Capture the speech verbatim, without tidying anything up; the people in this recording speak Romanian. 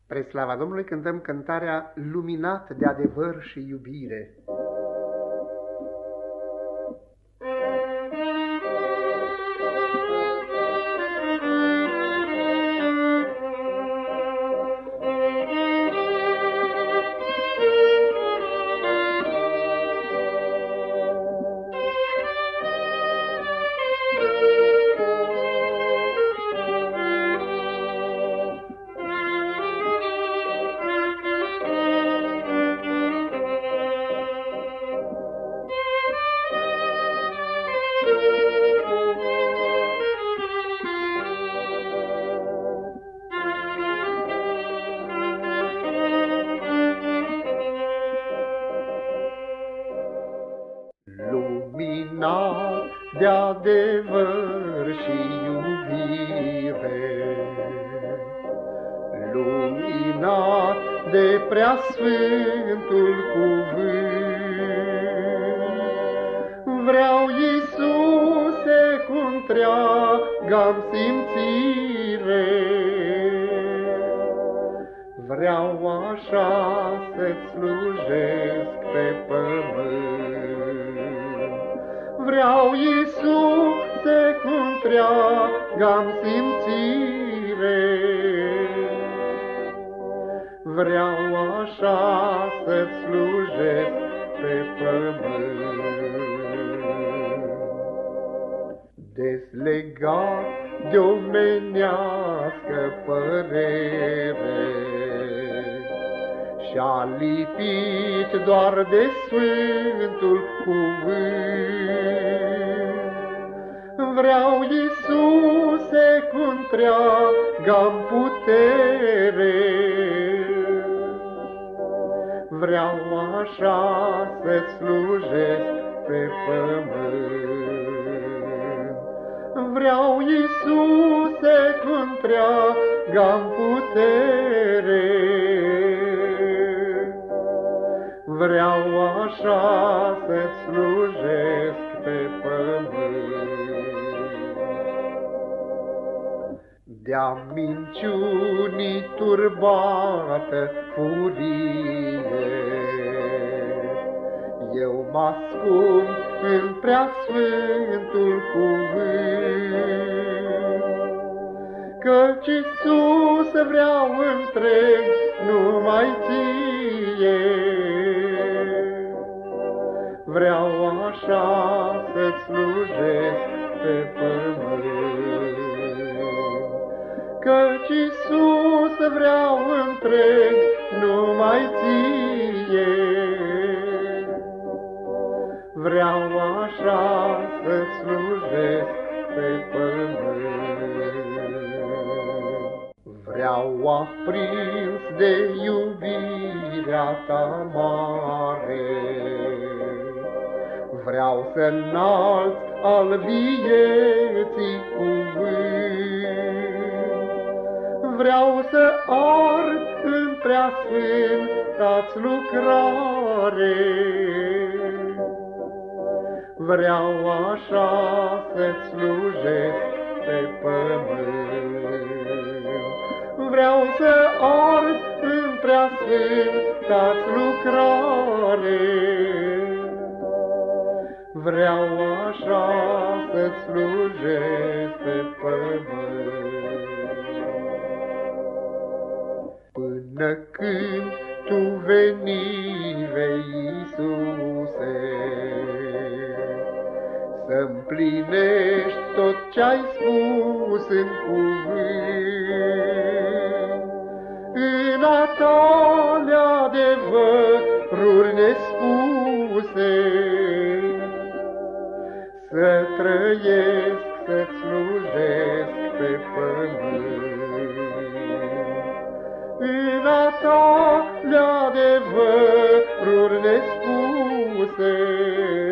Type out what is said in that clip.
Spre slava Domnului cântăm cântarea Luminat de adevăr și iubire. Luminat de adevăr și iubire, luminat de preasfântul cuvânt, vreau, Iisuse, cu întreaga-mi simțire, vreau așa să-ți slujesc pe pământ. Vreau, Iisuse, cu întreaga-mi simțire, vreau așa să-ți slujesc pe pământ. Deslegat de omenească părere și-a lipit doar de Sfântul cuvânt, vreau, Iisuse, cu întreaga-mi putere, vreau așa să-ți slujesc pe pământ. Vreau, Iisuse, cu întreaga-mi putere, vreau așa să-ți slujesc pe pământ. De-a minciunii turbată furie, eu mă ascund în preasfântul cuvânt, căci Iisus vreau întreg numai ție. Vreau așa să-ți slujesc pe pământ, căci Iisus vreau întreg numai ție. Vreau așa să-ți slujesc pe pământ. Vreau aprins de iubirea ta mare, vreau să înalt al vieții cuvânt, vreau să ard în preasfânta-ți lucrare, vreau așa să-ți slujesc pe pământ. Vreau să ard în preasfânta-ți lucrare, vreau așa să-ți slujesc pe pământ. Până când tu veni vei, Iisuse, să-mplinești tot ce-ai spus în cuvânt, în a tale adevăruri nespuse, să trăiesc, să-ți slujesc pe pământ. În a tale adevăruri nespuse,